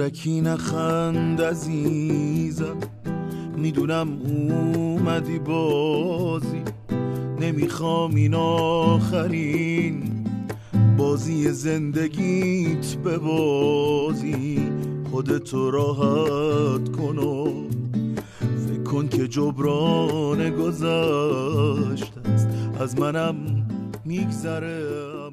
زورکی نخند عزیزم، میدونم اومدی بازی، نمیخوام این آخرین بازی زندگیت به بازی. خودتو راحت کن و فکر کن که جبران گذشته است، از منم میگذره.